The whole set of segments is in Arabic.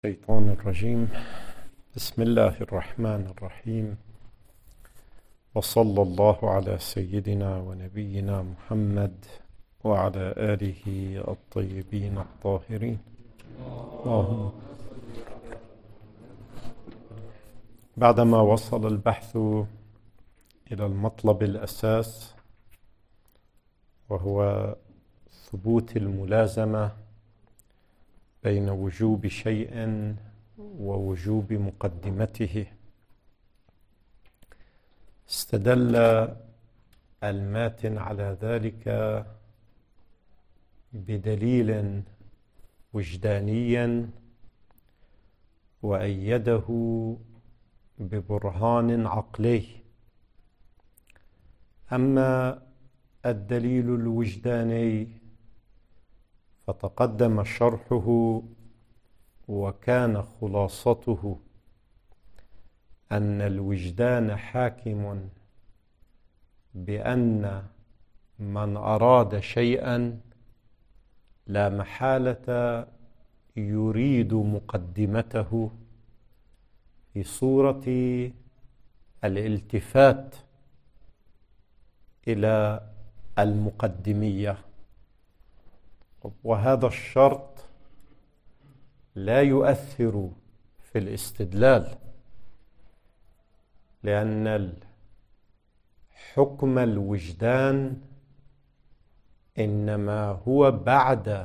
الشيطان الرجيم. بسم الله الرحمن الرحيم، وصلى الله على سيدنا ونبينا محمد وعلى آله الطيبين الطاهرين. اللهم بعدما وصل البحث إلى المطلب الأساس، وهو ثبوت الملازمة بين وجوب شيء ووجوب مقدمته، استدل الماتن على ذلك بدليل وجداني وأيده ببرهان عقلي. أما الدليل الوجداني فتقدم شرحه، وكان خلاصته أن الوجدان حاكم بأن من أراد شيئا لا محالة يريد مقدمته في صورة الالتفات إلى المقدمية، وهذا الشرط لا يؤثر في الاستدلال، لأن حكم الوجدان إنما هو بعد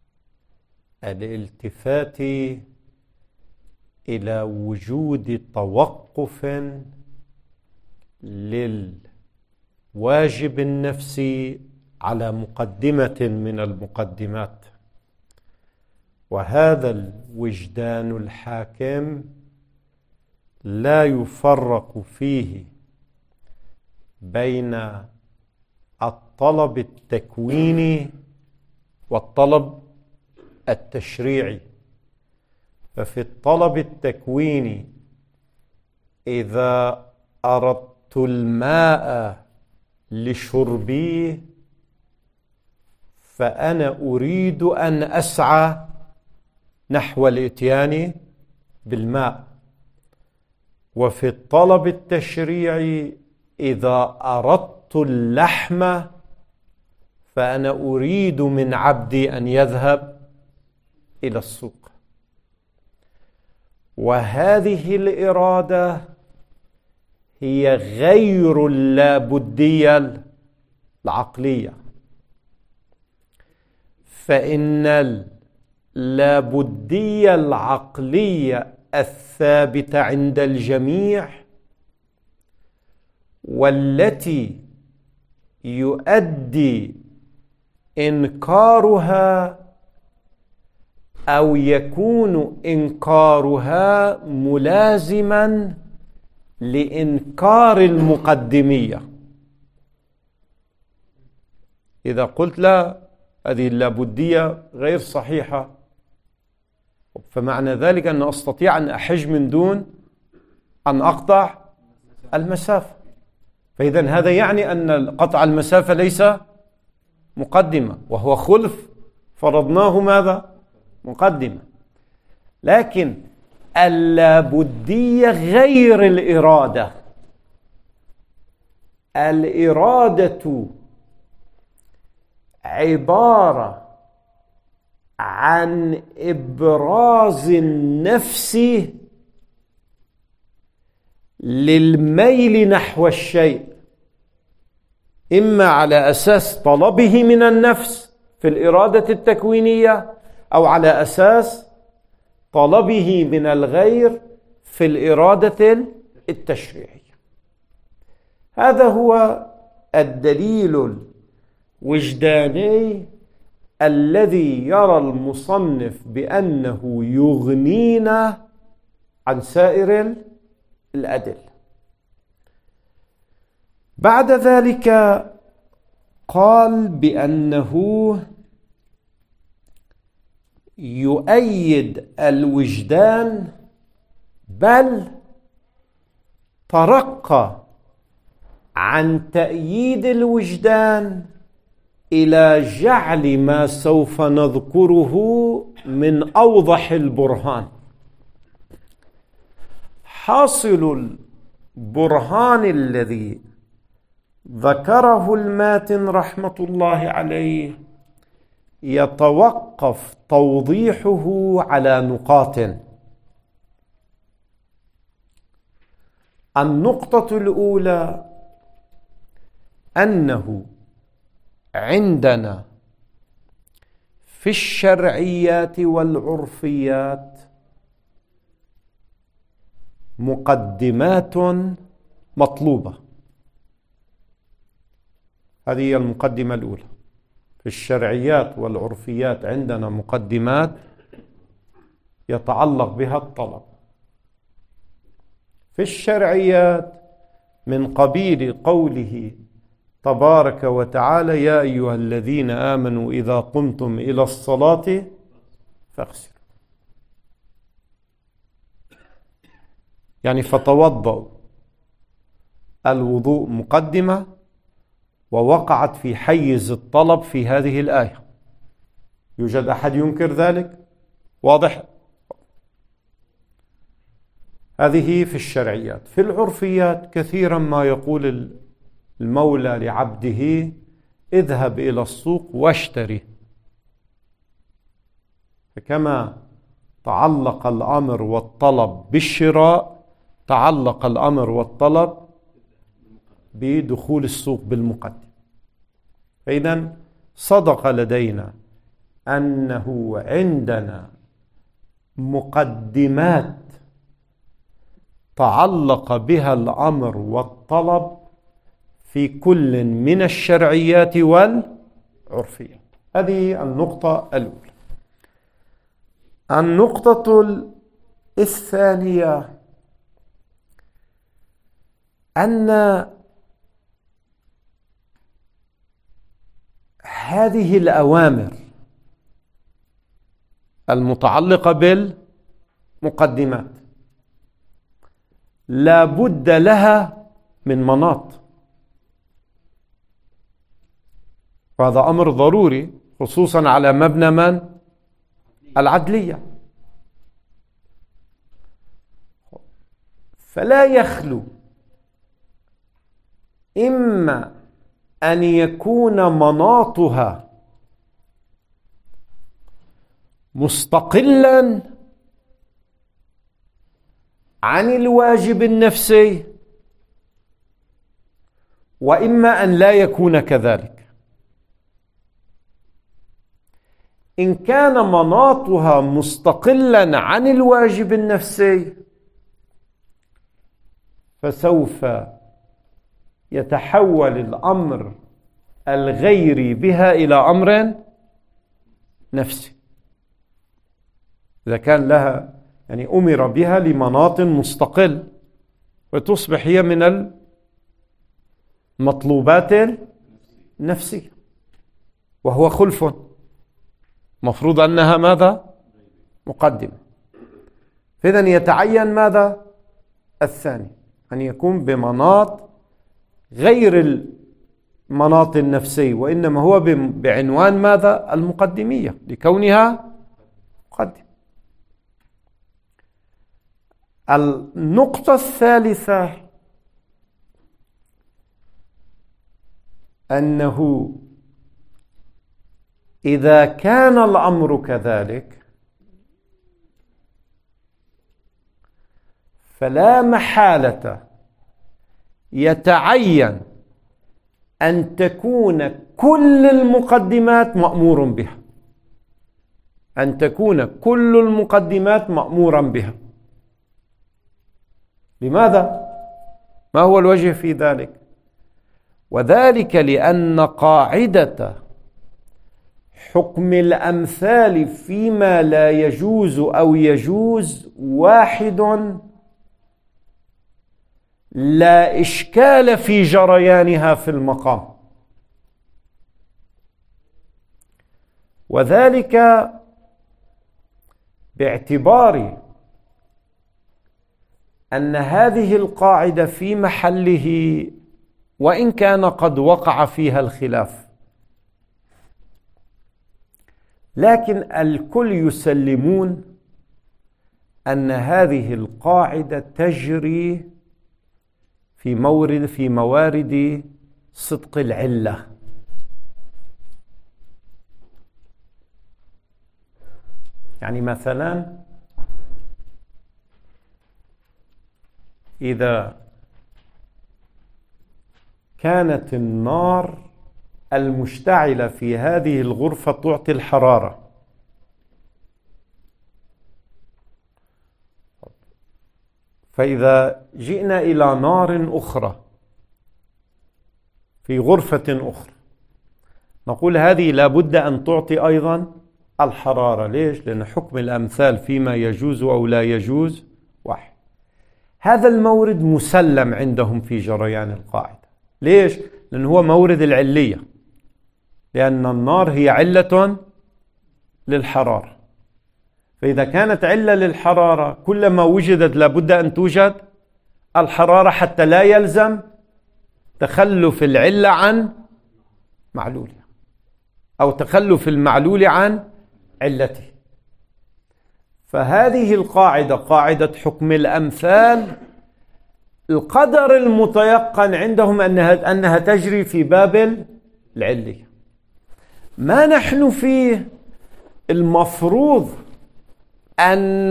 الالتفات إلى وجود توقف للواجب النفسي على مقدمة من المقدمات. وهذا الوجدان الحاكم لا يفرق فيه بين الطلب التكويني والطلب التشريعي. ففي الطلب التكويني إذا أردت الماء لشربي فأنا أريد أن أسعى نحو الإتيان بالماء. وفي الطلب التشريعي إذا أردت اللحم فأنا أريد من عبدي أن يذهب إلى السوق. وهذه الإرادة هي غير اللابدية العقلية، فإن اللابدية العقلية الثابتة عند الجميع، والتي يؤدي إنكارها أو يكون إنكارها ملازما لإنكار المقدمية. إذا قلت لا، هذه اللابدية غير صحيحة، فمعنى ذلك أن أستطيع أن أحج من دون أن أقطع المسافة. فإذا هذا يعني أن قطع المسافة ليس مقدمة، وهو خلف فرضناه ماذا؟ مقدمة. لكن اللابدية غير الإرادة. الإرادة عبارة عن إبراز النفس للميل نحو الشيء، إما على أساس طلبه من النفس في الإرادة التكوينية، أو على أساس طلبه من الغير في الإرادة التشريعية. هذا هو الدليل الوجداني الذي يرى المصنف بأنه يغنينا عن سائر الأدلة. بعد ذلك قال بأنه يؤيد الوجدان، بل ترقى عن تأييد الوجدان إلى جعل ما سوف نذكره من أوضح البرهان. حاصل البرهان الذي ذكره الماتن رحمة الله عليه يتوقف توضيحه على نقاط. النقطة الأولى أنه عندنا في الشرعيات والعرفيات مقدمات مطلوبة. هذه هي المقدمة الأولى. في الشرعيات والعرفيات عندنا مقدمات يتعلق بها الطلب. في الشرعيات من قبيل قوله تبارك وتعالى يا أيها الذين آمنوا إذا قمتم إلى الصلاة فاغسلوا، يعني فتوضأوا. الوضوء مقدمة ووقعت في حيز الطلب في هذه الآية. يوجد أحد ينكر ذلك؟ واضح؟ هذه في الشرعيات. في العرفيات كثيرا ما يقول المولى لعبده اذهب إلى السوق واشتري، فكما تعلق الأمر والطلب بالشراء تعلق الأمر والطلب بدخول السوق بالمقدم. فإذن صدق لدينا أنه عندنا مقدمات تعلق بها الأمر والطلب في كل من الشرعيات والعرفيات. هذه النقطة الأولى. النقطة الثانية أن هذه الأوامر المتعلقة بالمقدمات لا بد لها من مناط، وهذا أمر ضروري خصوصا على مبنى من؟ العدلية. فلا يخلو إما أن يكون مناطها مستقلا عن الواجب النفسي، وإما أن لا يكون كذلك. إن كان مناطها مستقلا عن الواجب النفسي فسوف يتحول الأمر الغيري بها إلى أمر نفسي، إذا كان لها يعني أمر بها لمناط مستقل، وتصبح هي من المطلوبات النفسية، وهو خلف. مفروض أنها ماذا؟ مقدمة. فإذن يتعين ماذا؟ الثاني، أن يكون بمناط غير المناط النفسي، وإنما هو بعنوان ماذا؟ المقدمية، لكونها مقدمة. النقطة الثالثة أنه إذا كان الأمر كذلك فلا محالة يتعين أن تكون كل المقدمات مأمور بها، أن تكون كل المقدمات مأمورا بها. لماذا؟ ما هو الوجه في ذلك؟ وذلك لأن قاعدة حكم الأمثال فيما لا يجوز أو يجوز واحد، لا إشكال في جريانها في المقام، وذلك باعتبار أن هذه القاعدة في محله وإن كان قد وقع فيها الخلاف، لكن الكل يسلمون أن هذه القاعدة تجري في موارد صدق العلة. يعني مثلا إذا كانت النار المشتعلة في هذه الغرفة تعطي الحرارة، فإذا جئنا إلى نار أخرى في غرفة أخرى نقول هذه لابد أن تعطي أيضا الحرارة. ليش؟ لأن حكم الأمثال فيما يجوز أو لا يجوز واحد. هذا المورد مسلم عندهم في جريان القاعدة. ليش؟ لأنه هو مورد العلية، لأن النار هي علة للحرارة، فإذا كانت علة للحرارة كلما وجدت لابد أن توجد الحرارة حتى لا يلزم تخلف العلة عن معلولها أو تخلف المعلول عن علته. فهذه القاعدة، قاعدة حكم الأمثال، القدر المتيقن عندهم أنها تجري في باب العلية. ما نحن فيه المفروض أن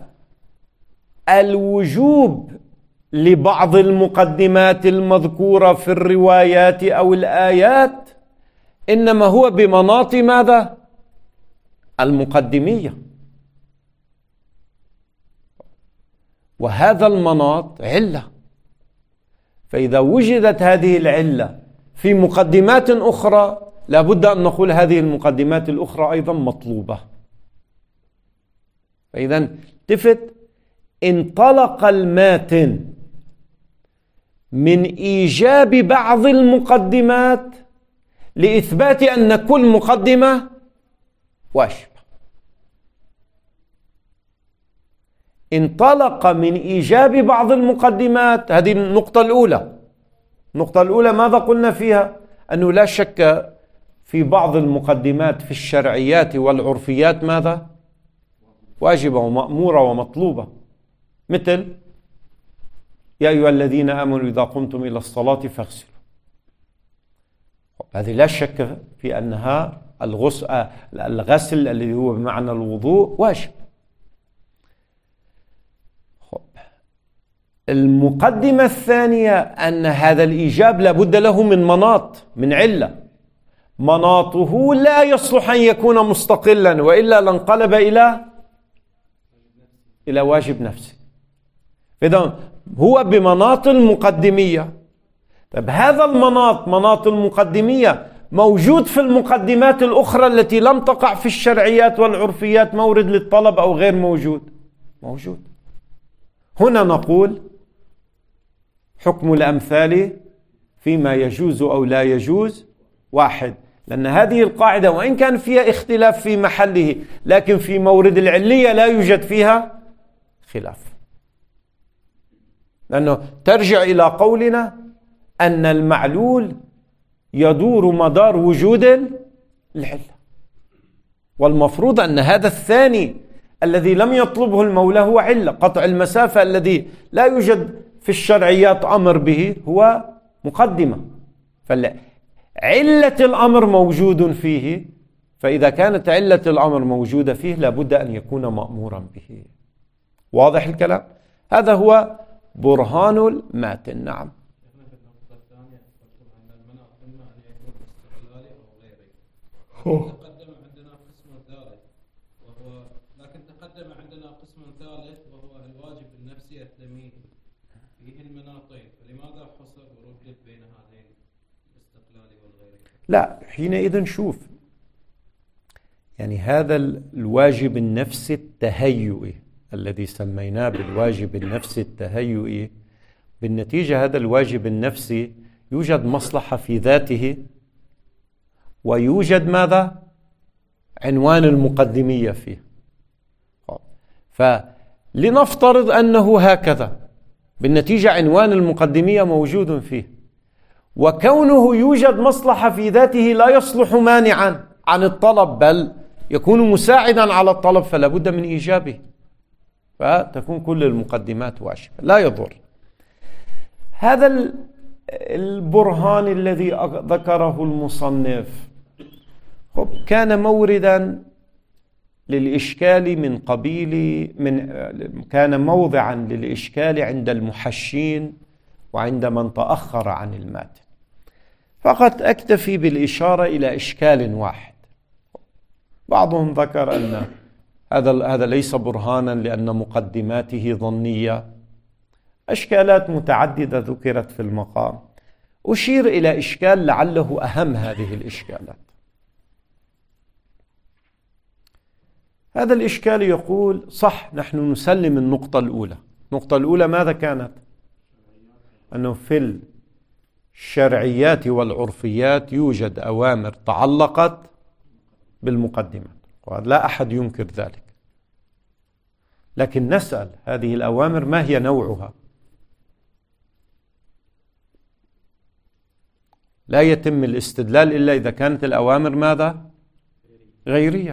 الوجوب لبعض المقدمات المذكورة في الروايات أو الآيات إنما هو بمناط ماذا؟ المقدمية، وهذا المناط علة. فإذا وجدت هذه العلة في مقدمات أخرى لابد أن نقول هذه المقدمات الأخرى أيضا مطلوبة. فإذا التفت، انطلق الماتن من إيجاب بعض المقدمات لإثبات أن كل مقدمة واجبة. انطلق من إيجاب بعض المقدمات، هذه النقطة الأولى. النقطة الأولى ماذا قلنا فيها؟ أنه لا شك في بعض المقدمات في الشرعيات والعرفيات ماذا؟ واجبة ومأمورة ومطلوبة، مثل يا أيها الذين آمنوا إذا قمتم إلى الصلاة فاغسلوا. هذه لا شك في أنها الغسل الذي هو بمعنى الوضوء واجب. المقدمة الثانية أن هذا الإيجاب لابد له من مناط، من علة، مناطه لا يصلح أن يكون مستقلا وإلا لانقلب إلى واجب نفسي. فإذا هو بمناط المقدمية. طيب هذا المناط، مناط المقدمية، موجود في المقدمات الأخرى التي لم تقع في الشرعيات والعرفيات مورد للطلب أو غير موجود؟ موجود. هنا نقول حكم الأمثال فيما يجوز أو لا يجوز واحد، لأن هذه القاعدة وإن كان فيها اختلاف في محله لكن في مورد العلية لا يوجد فيها خلاف، لأنه ترجع إلى قولنا أن المعلول يدور مدار وجود العلة، والمفروض أن هذا الثاني الذي لم يطلبه المولى هو علة. قطع المسافة الذي لا يوجد في الشرعيات أمر به هو مقدمة، علة الأمر موجود فيه، فإذا كانت علة الأمر موجودة فيه لابد أن يكون مأمورا به. واضح الكلام؟ هذا هو برهان الماتن. نعم. تقدم عندنا قسم ثالث وهو الواجب النفسي الثمين فيه المناطين، فلماذا حصر وردد بين هذين الاستقلال والغير؟ لا، حينئذ شوف، يعني هذا الواجب النفسي التهيئي الذي سميناه بالواجب النفسي التهيئي، بالنتيجة هذا الواجب النفسي يوجد مصلحة في ذاته ويوجد ماذا؟ عنوان المقدمية فيه. فلنفترض أنه هكذا، بالنتيجة عنوان المقدمية موجود فيه، وكونه يوجد مصلحة في ذاته لا يصلح مانعا عن الطلب، بل يكون مساعدا على الطلب، فلا بد من إيجابه. فتكون كل المقدمات واجبة، لا يضر. هذا البرهان الذي ذكره المصنف كان موردا للإشكال من قبيل كان موضعا للإشكال عند المحشين وعند من تأخر عن الماتن. فقط أكتفي بالإشارة إلى إشكال واحد. بعضهم ذكر أن هذا ليس برهانا لأن مقدماته ظنية. أشكالات متعددة ذكرت في المقام. أشير إلى إشكال لعله أهم هذه الإشكالات. هذا الإشكال يقول صح، نحن نسلم النقطة الأولى. النقطة الأولى ماذا كانت؟ أنه في الشرعيات والعرفيات يوجد أوامر تعلقت بالمقدمات، لا أحد ينكر ذلك. لكن نسأل هذه الأوامر ما هي نوعها؟ لا يتم الاستدلال إلا إذا كانت الأوامر ماذا؟ غيرية.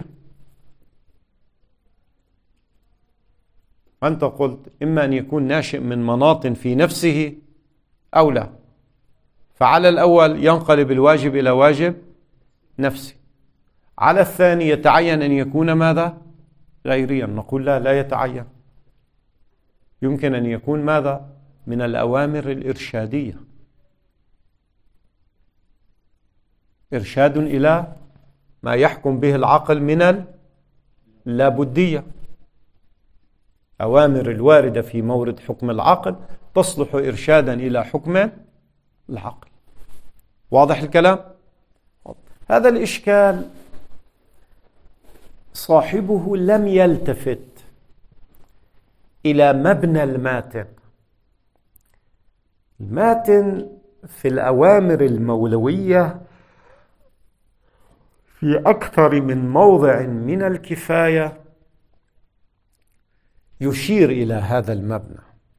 أنت قلت إما أن يكون ناشئ من مناط في نفسه أو لا، فعلى الأول ينقلب الواجب إلى واجب نفسي، على الثاني يتعين أن يكون ماذا؟ غيريا. نقول لا يتعين، يمكن أن يكون ماذا؟ من الأوامر الإرشادية، إرشاد إلى ما يحكم به العقل من اللابدية. أوامر الواردة في مورد حكم العقل تصلح إرشادا إلى حكم العقل. واضح الكلام؟ هذا الإشكال صاحبه لم يلتفت إلى مبنى الماتن. الماتن في الأوامر المولوية في أكثر من موضع من الكفاية يشير إلى هذا المبنى.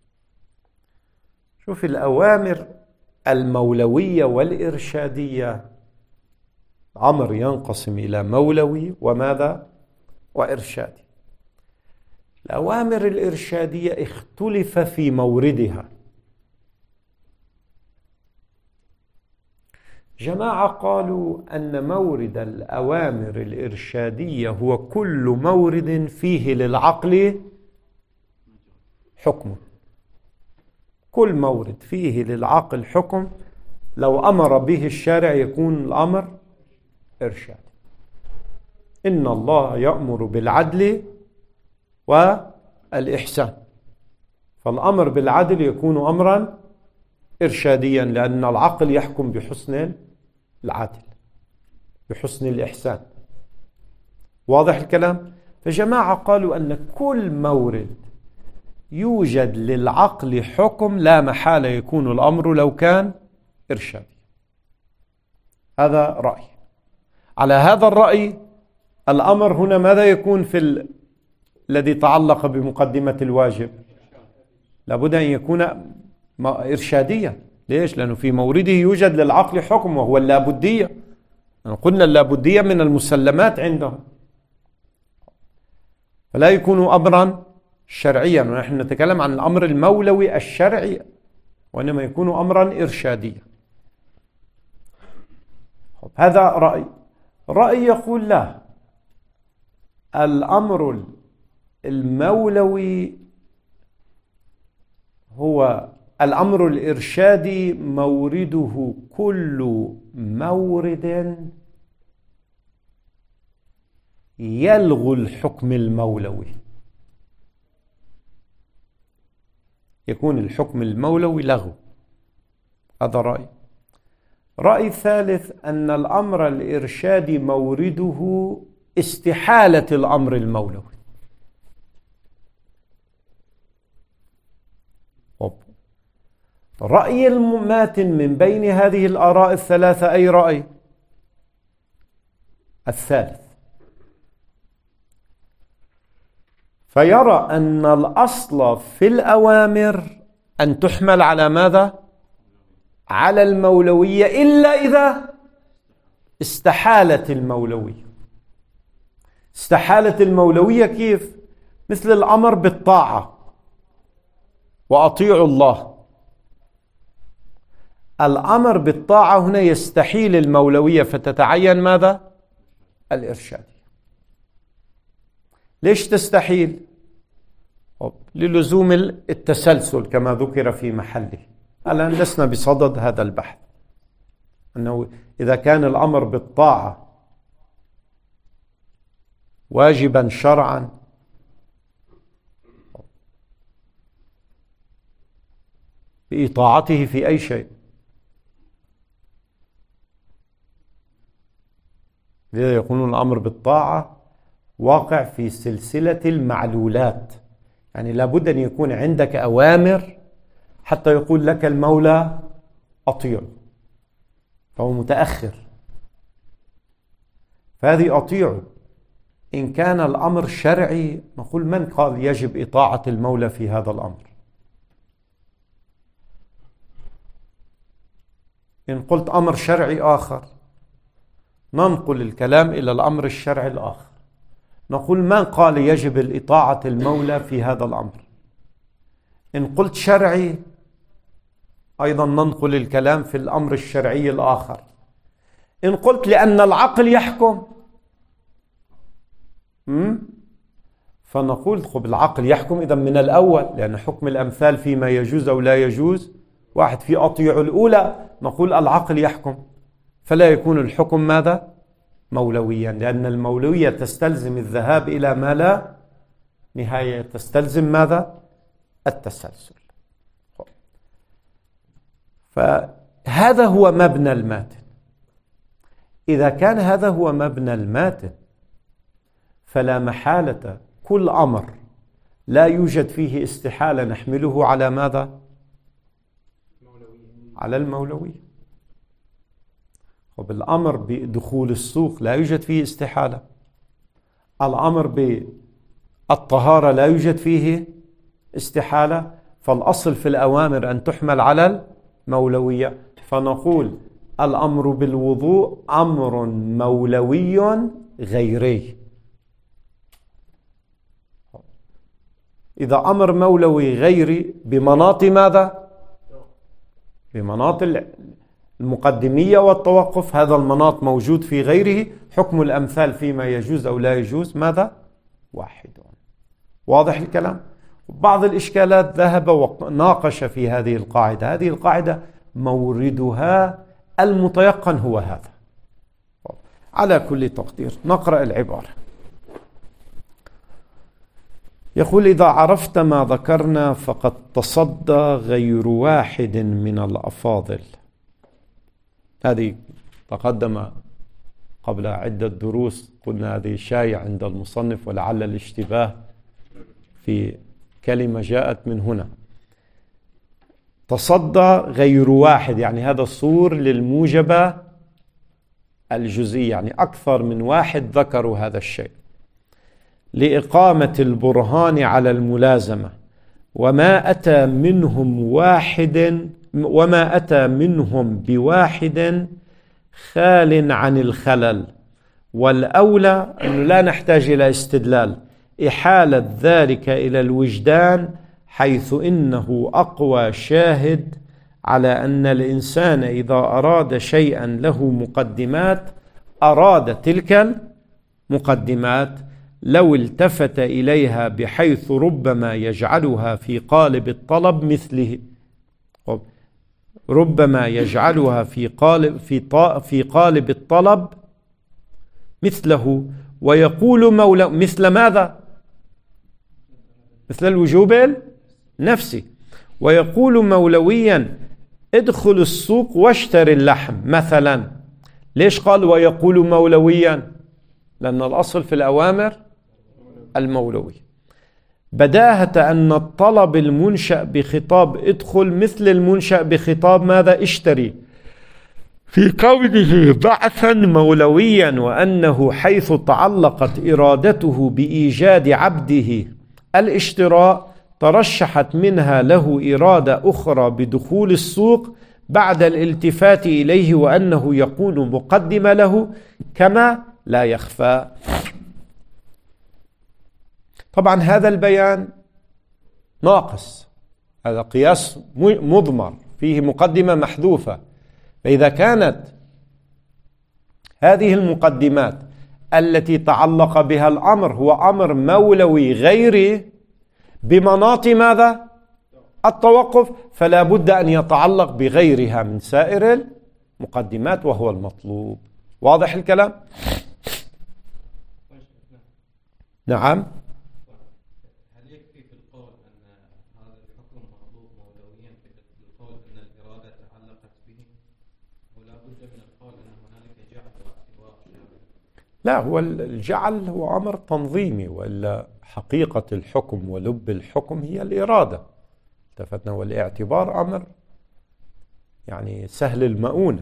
شوف الأوامر المولوية والإرشادية، الأمر ينقسم إلى مولوي وماذا؟ وإرشادي. الأوامر الإرشادية اختلف في موردها. جماعة قالوا أن مورد الأوامر الإرشادية هو كل مورد فيه للعقل حكم. كل مورد فيه للعقل حكم لو أمر به الشارع يكون الأمر إرشاد. إن الله يأمر بالعدل والإحسان، فالأمر بالعدل يكون أمرا إرشاديا لأن العقل يحكم بحسن العدل، بحسن الإحسان. واضح الكلام؟ فجماعة قالوا أن كل مورد يوجد للعقل حكم لا محالة يكون الأمر لو كان إرشادي. هذا رأي. على هذا الرأي الأمر هنا ماذا يكون في الذي تعلق بمقدمة الواجب؟ لابد أن يكون إرشاديا. ليش؟ لأنه في مورده يوجد للعقل حكم وهو اللابدية. قلنا اللابدية من المسلمات عندهم، فلا يكون أمرا شرعيا، ونحن نتكلم عن الأمر المولوي الشرعي، وإنما يكون أمرا إرشاديا. هذا رأي. رأي يقول لا، الأمر المولوي هو الأمر الإرشادي مورده كل مورد يلغو الحكم المولوي. يكون الحكم المولوي لغو. هذا رأي. رأي ثالث أن الأمر الإرشادي مورده استحالة الأمر المولوي. رأي الماتن من بين هذه الآراء الثلاثة أي رأي؟ الثالث. فيرى أن الأصل في الأوامر أن تحمل على ماذا؟ على المولوية، إلا إذا استحالت المولوية. استحالت المولوية كيف؟ مثل الأمر بالطاعة وأطيعوا الله. الأمر بالطاعة هنا يستحيل المولوية، فتتعين ماذا؟ الإرشادية. ليش تستحيل؟ للزوم التسلسل كما ذكر في محله. الآن لسنا بصدد هذا البحث، أنه إذا كان الأمر بالطاعة واجبا شرعا بإطاعته في أي شيء، لذا يقولون الأمر بالطاعة واقع في سلسلة المعلولات، يعني لابد أن يكون عندك أوامر حتى يقول لك المولى أطيع، فهو متأخر. فهذه أطيع. إن كان الأمر شرعي نقول من قال يجب إطاعة المولى في هذا الأمر؟ إن قلت أمر شرعي آخر ننقل الكلام إلى الأمر الشرعي الآخر، نقول من قال يجب الإطاعة المولى في هذا الأمر؟ إن قلت شرعي أيضا ننقل الكلام في الأمر الشرعي الآخر. إن قلت لأن العقل يحكم فنقول خب العقل يحكم إذا من الأول، لأن حكم الأمثال فيما يجوز أو لا يجوز واحد. في أطيع الأولى نقول العقل يحكم، فلا يكون الحكم ماذا؟ مولويا، لأن المولوية تستلزم الذهاب إلى ما لا نهاية، تستلزم ماذا؟ التسلسل. فهذا هو مبنى الماتن. إذا كان هذا هو مبنى الماتن فلا محالة كل أمر لا يوجد فيه استحالة نحمله على ماذا؟ على المولوية. وبالأمر بدخول السوق لا يوجد فيه استحالة. الأمر بالطهارة لا يوجد فيه استحالة. فالأصل في الأوامر أن تحمل على المولوية، فنقول الأمر بالوضوء أمر مولوي غيري. إذا أمر مولوي غيري بمناط ماذا؟ بمناط المقدمية والتوقف، هذا المناط موجود في غيره، حكم الأمثال فيما يجوز أو لا يجوز ماذا؟ واحد. واضح الكلام؟ بعض الإشكالات ذهب وناقش في هذه القاعدة. هذه القاعدة موردها المتيقن هو هذا. على كل تقدير نقرأ العبارة. يقول إذا عرفت ما ذكرنا فقد تصدى غير واحد من الأفاضل. هذه تقدم قبل عدة دروس، قلنا هذه شائع عند المصنف ولعل الاشتباه في كلمة جاءت من هنا. تصدى غير واحد يعني هذا صور للموجبة الجزئية، يعني أكثر من واحد ذكروا هذا الشيء لإقامة البرهان على الملازمة، وما أتى منهم بواحد خال عن الخلل، والأولى أنه لا نحتاج إلى استدلال، إحالة ذلك إلى الوجدان، حيث إنه أقوى شاهد على أن الإنسان إذا أراد شيئا له مقدمات أراد تلك المقدمات لو التفت إليها، بحيث ربما يجعلها في قالب الطلب مثله، ربما يجعلها في قالب الطلب مثله، ويقول مولى مثل ماذا؟ مثل الوجوب النفسي. ويقول مولويا ادخل السوق واشتري اللحم مثلا. ليش قال ويقول مولويا؟ لأن الأصل في الأوامر المولوي. بداهة أن الطلب المنشأ بخطاب ادخل مثل المنشأ بخطاب ماذا؟ اشتري، في كونه بعثا مولويا، وأنه حيث تعلقت إرادته بإيجاد عبده الاشتراء ترشحت منها له إرادة أخرى بدخول السوق بعد الالتفات إليه، وأنه يكون مقدم له كما لا يخفى. طبعا هذا البيان ناقص، هذا قياس مضمر فيه مقدمة محذوفة. فإذا كانت هذه المقدمات التي تعلق بها الأمر هو أمر مولوي غيري بمناط ماذا؟ التوقف، فلا بد أن يتعلق بغيرها من سائر المقدمات وهو المطلوب. واضح الكلام؟ نعم. هل يكفي في القول أن هذا الحكم مطلوب مولويا في القول أن الإرادة تعلقت به، ولا بد من القول أن هنالك جعل واعتبار شامل؟ لا، هو الجعل هو أمر تنظيمي، وإلا حقيقة الحكم ولب الحكم هي الإرادة. التفتنا، والاعتبار أمر يعني سهل المؤونة.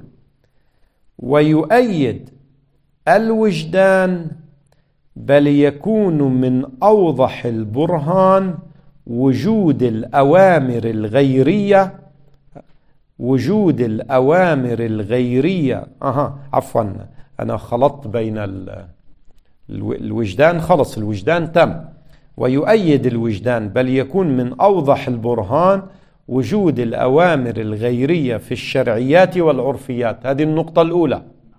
ويؤيد الوجدان بل يكون من أوضح البرهان وجود الأوامر الغيرية، وجود الأوامر الغيرية عفوا أنا خلطت بين الوجدان، خلص الوجدان تم. ويؤيد الوجدان بل يكون من أوضح البرهان وجود الأوامر الغيرية في الشرعيات والعرفيات. هذه النقطة الأولى،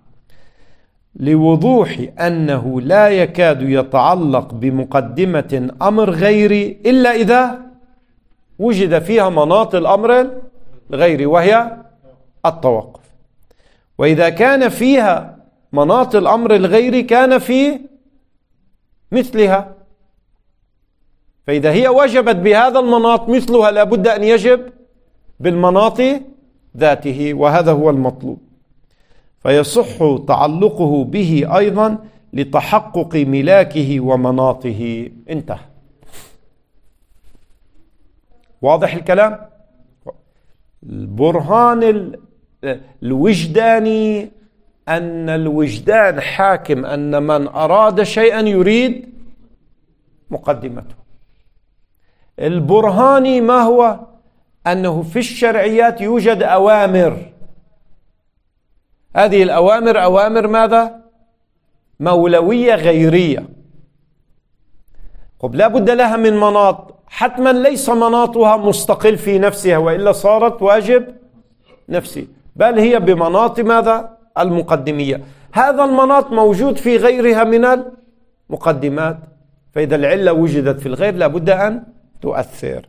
لوضوح أنه لا يكاد يتعلق بمقدمة أمر غيري إلا إذا وجد فيها مناط الأمر الغيري وهي التوقف. وإذا كان فيها مناط الأمر الغيري كان في مثلها، فإذا هي وجبت بهذا المناط مثلها لابد أن يجب بالمناط ذاته، وهذا هو المطلوب. فيصح تعلقه به أيضا لتحقق ملاكه ومناطه. انتهى. واضح الكلام؟ البرهان الوجداني أن الوجدان حاكم، أن من أراد شيئا يريد مقدمته. البرهاني ما هو؟ أنه في الشرعيات يوجد أوامر، هذه الأوامر أوامر ماذا؟ مولوية غيرية. لا بد لها من مناط، حتما ليس مناطها مستقل في نفسها وإلا صارت واجب نفسي، بل هي بمناط ماذا؟ المقدمية. هذا المناط موجود في غيرها من المقدمات، فإذا العلة وجدت في الغير لابد أن تؤثر.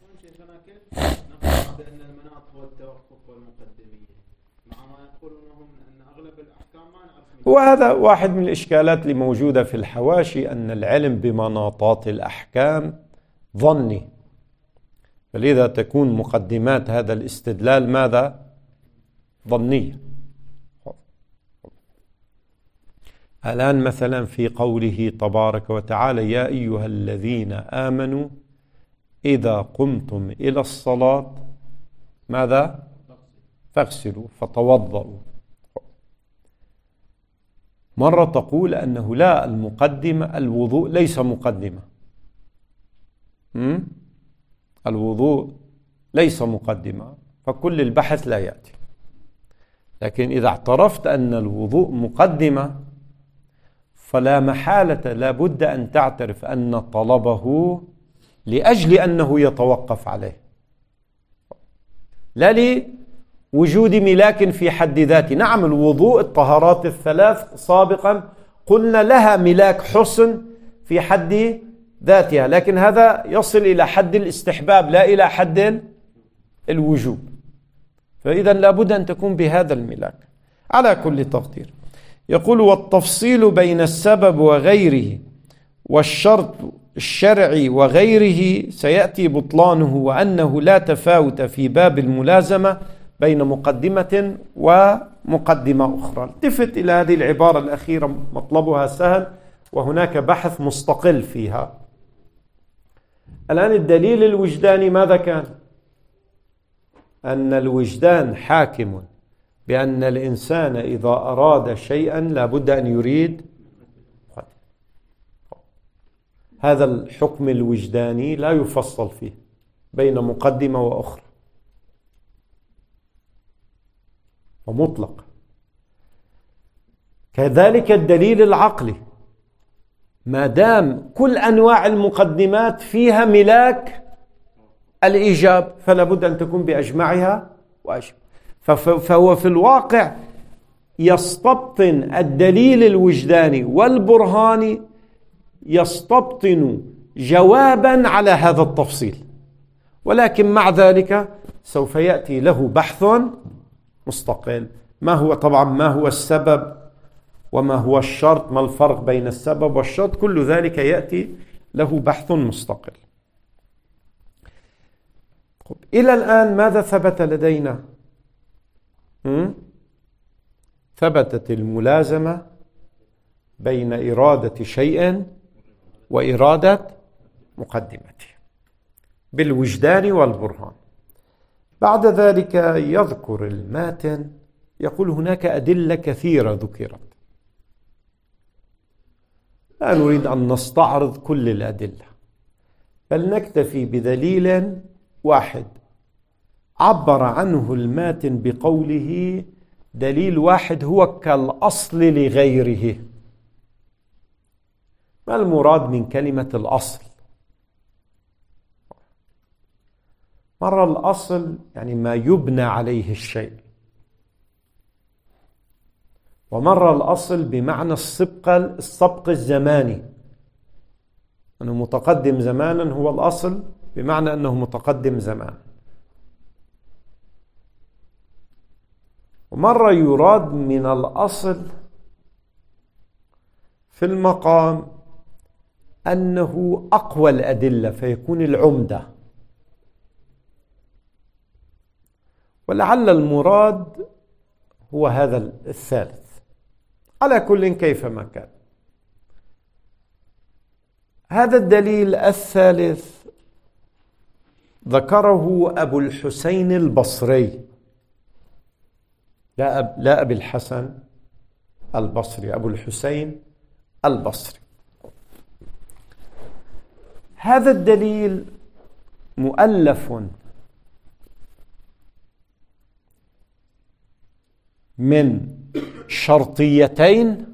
بأن المناط هو التوقف والمقدمية، مع ما يقولونهم أن أغلب الأحكام ما نعرف. وهذا واحد من الإشكالات اللي موجودة في الحواشي، أن العلم بمناطات الأحكام ظني، فلذا تكون مقدمات هذا الاستدلال ماذا؟ ظنية. الآن مثلا في قوله تبارك وتعالى: يا أيها الذين آمنوا إذا قمتم إلى الصلاة ماذا؟ فاغسلوا فتوضؤوا. مرة تقول أنه لا، المقدمة الوضوء ليس مقدمة، الوضوء ليس مقدمة، فكل البحث لا يأتي. لكن إذا اعترفت أن الوضوء مقدمة فلا محالة لا بد أن تعترف أن طلبه لأجل أنه يتوقف عليه، لا لوجود ملاك في حد ذاته. نعم، الوضوء الطهارات الثلاث سابقا قلنا لها ملاك حسن في حد ذاتها، لكن هذا يصل إلى حد الاستحباب لا إلى حد الوجوب، فإذا لابد أن تكون بهذا الملاك على كل تقدير. يقول: والتفصيل بين السبب وغيره والشرط الشرعي وغيره سيأتي بطلانه، وأنه لا تفاوت في باب الملازمة بين مقدمة ومقدمة أخرى. التفت إلى هذه العبارة الأخيرة، مطلبها سهل وهناك بحث مستقل فيها. الآن الدليل الوجداني ماذا كان؟ أن الوجدان حاكم بأن الإنسان إذا أراد شيئا لابد أن يريد. هذا الحكم الوجداني لا يفصل فيه بين مقدمة وأخرى، ومطلق. كذلك الدليل العقلي ما دام كل أنواع المقدمات فيها ملاك الإيجاب فلا بد أن تكون بأجمعها وأجمع. فهو في الواقع يستبطن الدليل الوجداني والبرهاني، يستبطن جوابا على هذا التفصيل، ولكن مع ذلك سوف يأتي له بحث مستقل. ما هو السبب وما هو الشرط، ما الفرق بين السبب والشرط، كل ذلك يأتي له بحث مستقل. إلى الآن ماذا ثبت لدينا؟ ثبتت الملازمة بين إرادة شيء وإرادة مقدمته بالوجدان والبرهان. بعد ذلك يذكر الماتن، يقول هناك أدلة كثيرة ذكرت، لا نريد أن نستعرض كل الأدلة، بل نكتفي بدليل واحد عبر عنه الماتن بقوله دليل واحد هو كالأصل لغيره. ما المراد من كلمة الأصل؟ مرة الأصل يعني ما يبنى عليه الشيء، ومرة الأصل بمعنى السبق الزماني، أنه متقدم زمانا هو الأصل بمعنى أنه متقدم زمانا. ومرة يراد من الأصل في المقام أنه أقوى الأدلة فيكون العمدة، ولعل المراد هو هذا الثالث. على كل كيفما كان، هذا الدليل الثالث ذكره أبو الحسين البصري، لا أبي الحسن البصري، أبو الحسين البصري. هذا الدليل مؤلف من شرطيتين،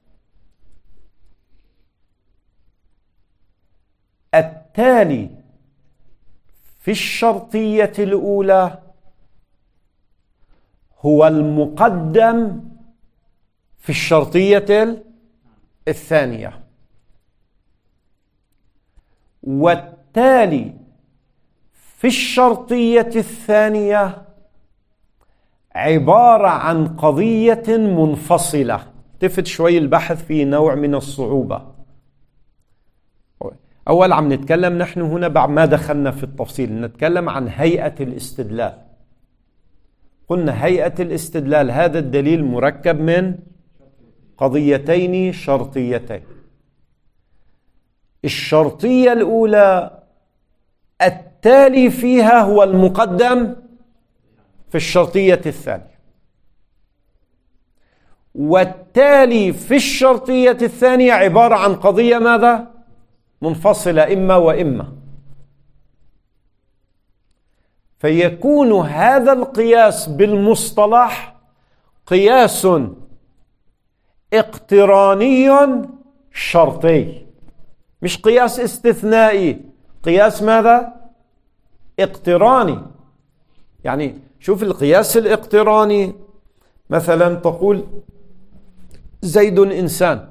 التالي في الشرطية الأولى هو المقدم في الشرطية الثانية، والتالي في الشرطية الثانية عبارة عن قضية منفصلة. تفت شوي البحث فيه نوع من الصعوبة. أول عم نتكلم نحن هنا بعد ما دخلنا في التفصيل نتكلم عن هيئة الاستدلال. قلنا هيئة الاستدلال هذا الدليل مركب من قضيتين شرطيتين. الشرطية الأولى التالي فيها هو المقدم في الشرطية الثانية، والتالي في الشرطية الثانية عبارة عن قضية ماذا؟ منفصلة، إما وإما. فيكون هذا القياس بالمصطلح قياس اقتراني شرطي، مش قياس استثنائي، قياس ماذا؟ اقتراني. يعني شوف القياس الاقتراني، مثلا تقول زيد إنسان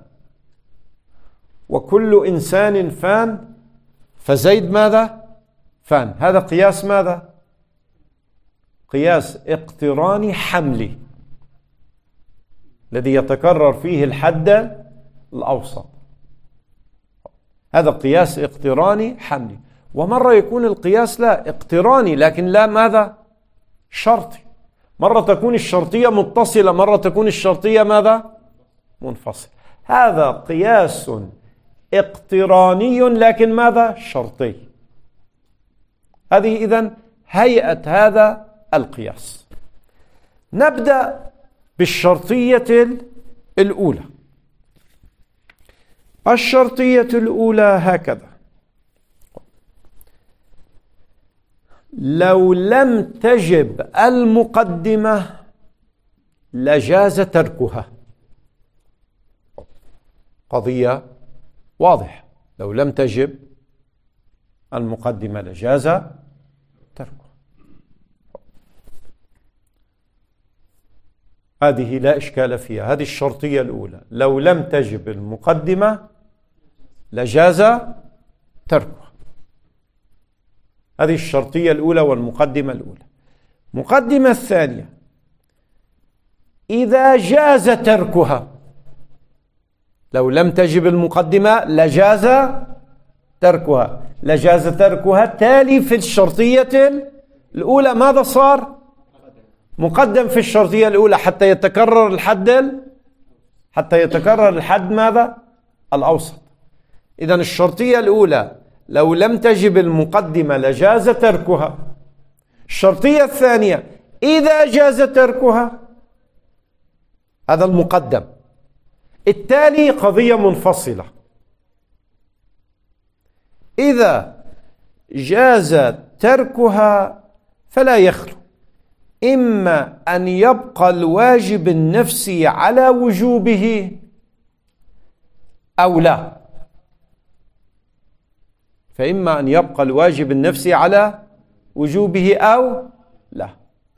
وكل إنسان فان، فزيد ماذا؟ فان. هذا قياس ماذا؟ قياس اقتراني حملي الذي يتكرر فيه الحد الأوسط. هذا قياس اقتراني حملي. ومرة يكون القياس لا اقتراني لكن لا ماذا؟ شرطي. مرة تكون الشرطية متصلة، مرة تكون الشرطية ماذا؟ منفصلة. هذا قياس اقتراني لكن ماذا؟ شرطي. هذه إذن هيئة هذا القياس. نبدأ بالشرطية الأولى. الشرطية الأولى هكذا: لو لم تجب المقدمة لجاز تركها. قضية واضح، لو لم تجب المقدمة لجاز تركها. هذه لا إشكال فيها، هذه الشرطية الأولى، لو لم تجب المقدمة لجاز تركها. هذه الشرطية الأولى والمقدمة الأولى. المقدمة الثانية، إذا جاز تركها، لو لم تجب المقدمة لجاز تركها. لجاز تركها تالي في الشرطية الأولى ماذا صار؟ مقدم في الشرطية الأولى حتى يتكرر الحد ماذا؟ الأوسط. إذن الشرطية الأولى لو لم تجب المقدمة لجاز تركها. الشرطية الثانية إذا جاز تركها، هذا المقدم. التالي قضية منفصلة، إذا جاز تركها فلا يخلو إما أن يبقى الواجب النفسي على وجوبه أو لا، فإما أن يبقى الواجب النفسي على وجوبه أو لا.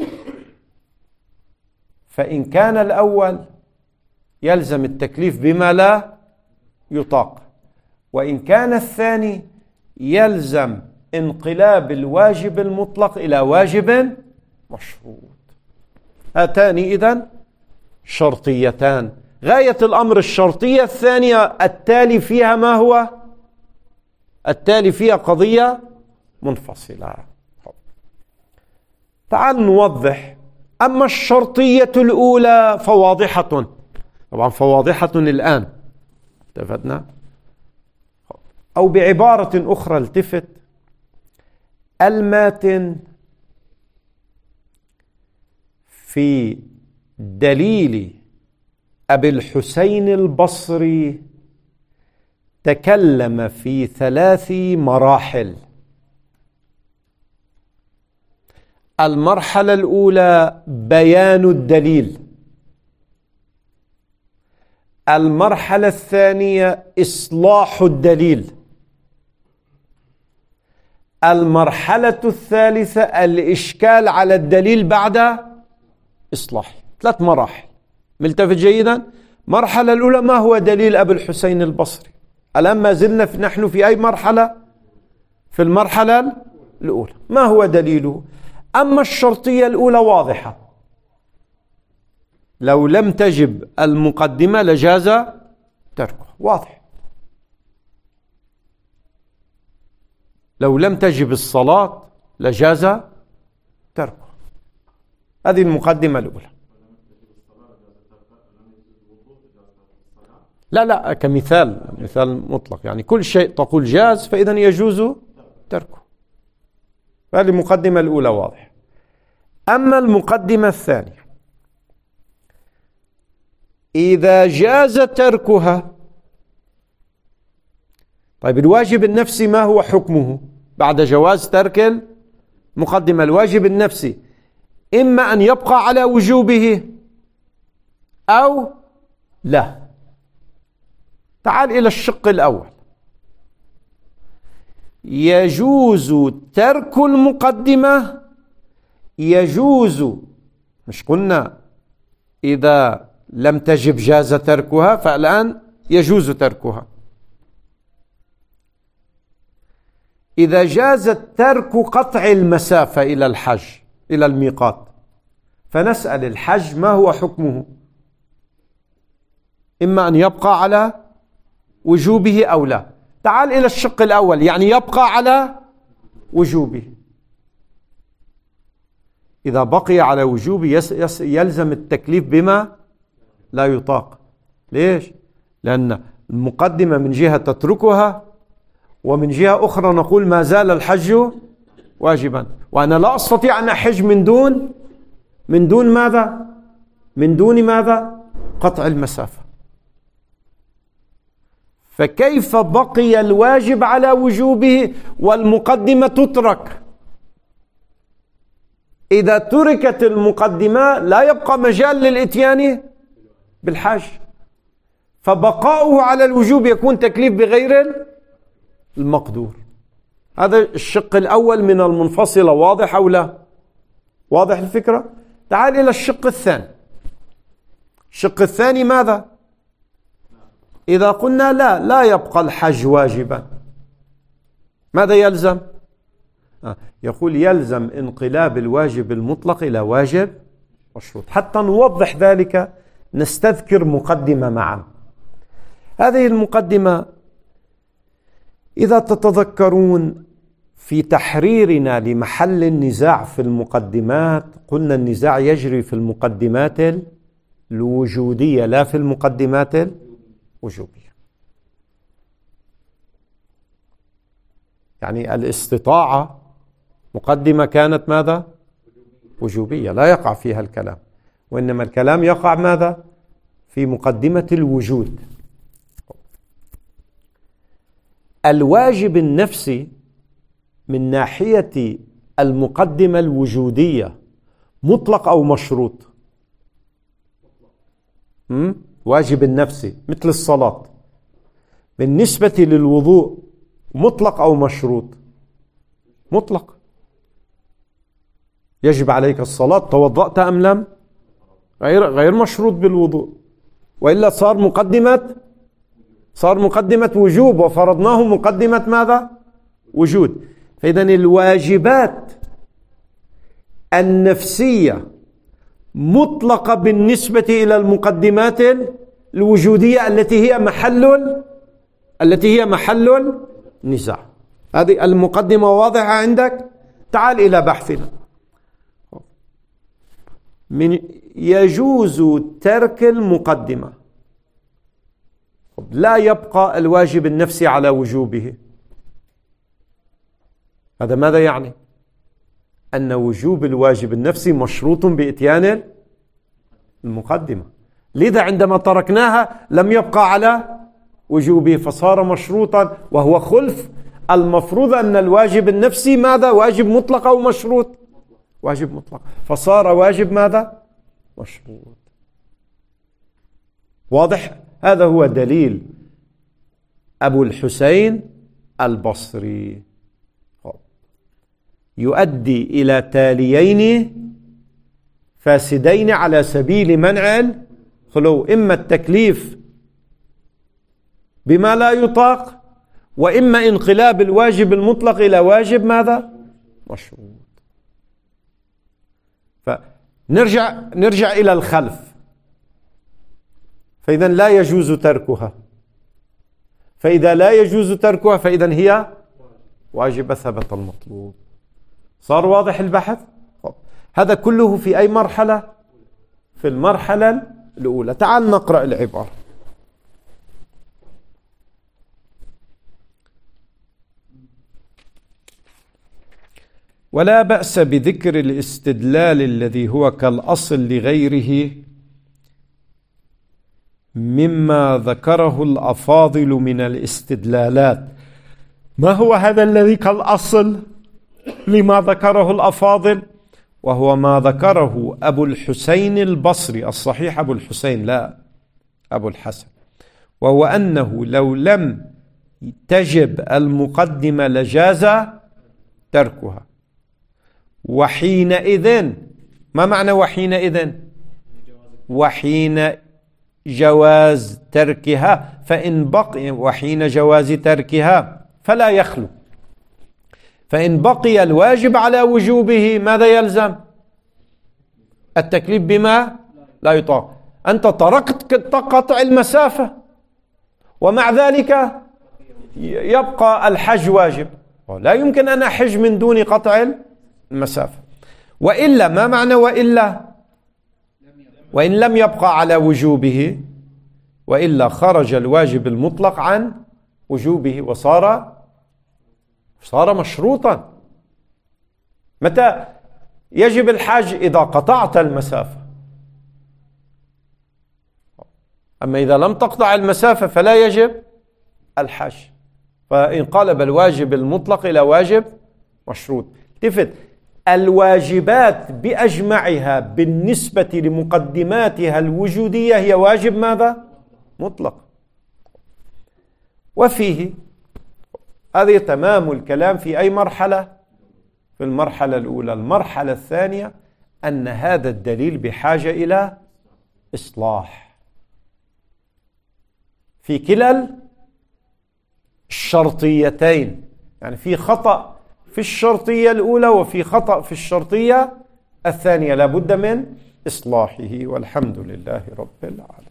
فإن كان الأول يلزم التكليف بما لا يطاق، وإن كان الثاني يلزم انقلاب الواجب المطلق إلى واجب مشروط. هاتان إذن شرطيتان. غاية الأمر الشرطية الثانية التالي فيها ما هو؟ التالي فيها قضية منفصلة. تعال نوضح. أما الشرطية الأولى فواضحة، طبعا فواضحة الآن، اتفقنا؟ أو بعبارة أخرى التفت، الماتن في دليل أبي الحسين البصري تكلم في 3 مراحل. المرحلة الأولى بيان الدليل، المرحلة الثانية إصلاح الدليل، المرحلة الثالثة الإشكال على الدليل بعد إصلاحه. 3 مراحل. ملتفت جيدا؟ مرحلة الأولى ما هو دليل أبي الحسين البصري؟ الآن ما زلنا نحن في أي مرحلة؟ في المرحلة الأولى. ما هو دليله؟ أما الشرطية الأولى واضحة، لو لم تجب المقدمة لجاز تركها، واضح. لو لم تجب الصلاة لجاز تركها. هذه المقدمة الأولى. لا كمثال، مثال مطلق، يعني كل شيء تقول جاز فإذا يجوز تركه. هذه المقدمة الأولى واضح. أما المقدمة الثانية، إذا جاز تركها، طيب الواجب النفسي ما هو حكمه بعد جواز ترك المقدمة؟ الواجب النفسي إما أن يبقى على وجوبه أو لا. تعال إلى الشق الأول. يجوز ترك المقدمة، يجوز، مش قلنا إذا لم تجب جاز تركها، فالآن يجوز تركها. إذا جاز ترك قطع المسافة إلى الحج، إلى الميقات، فنسأل الحج ما هو حكمه؟ إما أن يبقى على وجوبه أو لا. تعال إلى الشق الأول، يعني يبقى على وجوبه. إذا بقي على وجوبه يلزم التكليف بما لا يطاق. ليش؟ لأن المقدمة من جهة تتركها، ومن جهة أخرى نقول ما زال الحج واجبا، وأنا لا أستطيع أن أحج من دون ماذا؟ من دون ماذا؟ قطع المسافة. فكيف بقي الواجب على وجوبه والمقدمة تترك؟ إذا تركت المقدمة لا يبقى مجال للإتيان بالحج. فبقاؤه على الوجوب يكون تكليف بغير المقدور. هذا الشق الأول من المنفصلة. واضح أو لا؟ واضح الفكرة؟ تعال إلى الشق الثاني. الشق الثاني ماذا؟ إذا قلنا لا يبقى الحج واجبا، ماذا يلزم؟ يقول يلزم انقلاب الواجب المطلق إلى واجب مشروط. حتى نوضح ذلك نستذكر مقدمة معا. هذه المقدمة إذا تتذكرون في تحريرنا لمحل النزاع في المقدمات قلنا النزاع يجري في المقدمات الوجودية لا في المقدمات الوجوبية. يعني الاستطاعة مقدمة كانت ماذا؟ وجوبية، لا يقع فيها الكلام، وإنما الكلام يقع ماذا؟ في مقدمة الوجود. الواجب النفسي من ناحية المقدمة الوجودية مطلق أو مشروط؟ واجب النفسي مثل الصلاة بالنسبة للوضوء مطلق أو مشروط؟ مطلق. يجب عليك الصلاة توضأت أم لم؟ غير مشروط بالوضوء، وإلا صار مقدمة وجوب وفرضناه مقدمة ماذا؟ وجود. فإذا الواجبات النفسية مطلقة بالنسبة إلى المقدمات الوجودية التي هي محل النزاع. هذه المقدمة واضحة عندك؟ تعال إلى بحثنا. يجوز ترك المقدمة، لا يبقى الواجب النفسي على وجوبه. هذا ماذا يعني؟ أن وجوب الواجب النفسي مشروط بإتيان المقدمة، لذا عندما تركناها لم يبقى على وجوبه فصار مشروطا، وهو خلف المفروض أن الواجب النفسي ماذا؟ واجب مطلق أو مشروط؟ واجب مطلق، فصار واجب ماذا؟ مشروط. واضح؟ هذا هو دليل أبو الحسين البصري، يؤدي إلى تاليين فاسدين على سبيل منع الخلو: إما التكليف بما لا يطاق، وإما انقلاب الواجب المطلق إلى واجب ماذا؟ مشروط. فنرجع إلى الخلف. فإذا لا يجوز تركها، فإذا لا يجوز تركها فإذا هي واجبة ثبت المطلوب. صار واضح البحث؟ هذا كله في أي مرحلة؟ في المرحلة الأولى. تعال نقرأ العبارة. ولا بأس بذكر الاستدلال الذي هو كالأصل لغيره مما ذكره الأفاضل من الاستدلالات. ما هو هذا الذي كالأصل لما ذكره الأفاضل؟ وهو ما ذكره أبو الحسين البصري، الصحيح أبو الحسين لا أبو الحسن، وهو أنه لو لم تجب المقدمة لجاز تركها. وحينئذ، ما معنى وحينئذ؟ وحين جواز تركها، فإن بقي وحين جواز تركها فلا يخلو. فإن بقي الواجب على وجوبه ماذا يلزم؟ التكليف بما لا يطاق. أنت تركت قطع المسافة ومع ذلك يبقى الحج واجب، لا يمكن أن أحج من دون قطع المسافة. وإلا، ما معنى وإلا؟ وإن لم يبقى على وجوبه، وإلا خرج الواجب المطلق عن وجوبه وصار مشروطا. متى يجب الحج؟ إذا قطعت المسافة. أما إذا لم تقطع المسافة فلا يجب الحج. فانقلب الواجب المطلق إلى واجب مشروط. التفت، الواجبات بأجمعها بالنسبة لمقدماتها الوجودية هي واجب ماذا؟ مطلق. وفيه هذه تمام الكلام في أي مرحلة؟ في المرحلة الأولى. المرحلة الثانية أن هذا الدليل بحاجة إلى إصلاح في كلا الشرطيتين، يعني في خطأ في الشرطية الأولى وفي خطأ في الشرطية الثانية، لا بد من إصلاحه، والحمد لله رب العالمين.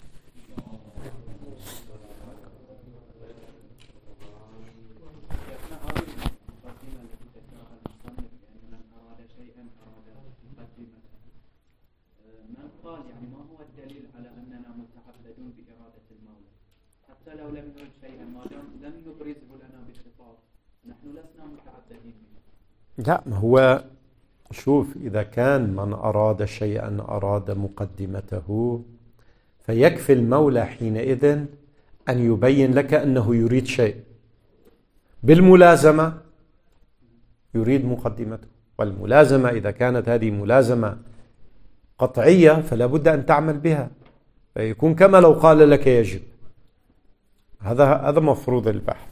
لو لم يرد شيئا ما لم يبرزه لنا بالخطاب نحن لسنا متعبدين به. لا، ما هو شوف، إذا كان من أراد شيئا أراد مقدمته، فيكفي المولى حينئذ أن يبين لك أنه يريد شيء بالملازمة، يريد مقدمته. والملازمة إذا كانت هذه ملازمة قطعية فلا بد أن تعمل بها، فيكون كما لو قال لك يجب. هذا مفروض البحث.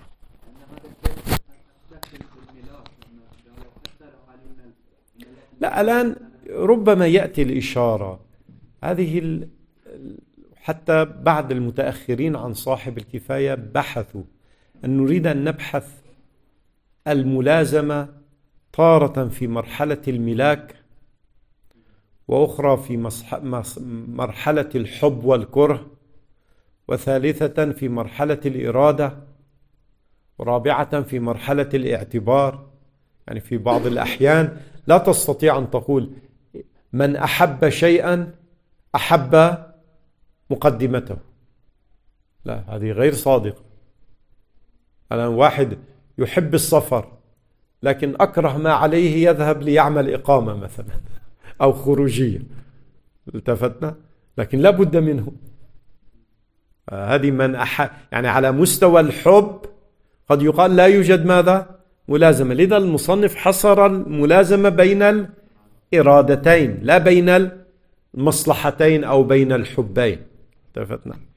لا، الآن ربما يأتي الإشارة هذه، حتى بعد المتأخرين عن صاحب الكفاية بحثوا أن نريد أن نبحث الملازمة تارة في مرحلة الملاك، وأخرى في مرحلة الحب والكره، وثالثة في مرحلة الإرادة، ورابعة في مرحلة الاعتبار. يعني في بعض الأحيان لا تستطيع أن تقول من أحب شيئا أحب مقدمته، لا، هذه غير صادقة. الآن واحد يحب السفر لكن أكره ما عليه يذهب ليعمل إقامة مثلا أو خروجية، التفتنا، لكن لا بد منه. هذه من يعني على مستوى الحب قد يقال لا يوجد ماذا؟ ملازمة. لذا المصنف حصر الملازمة بين الإرادتين لا بين المصلحتين أو بين الحبين، التفتنا.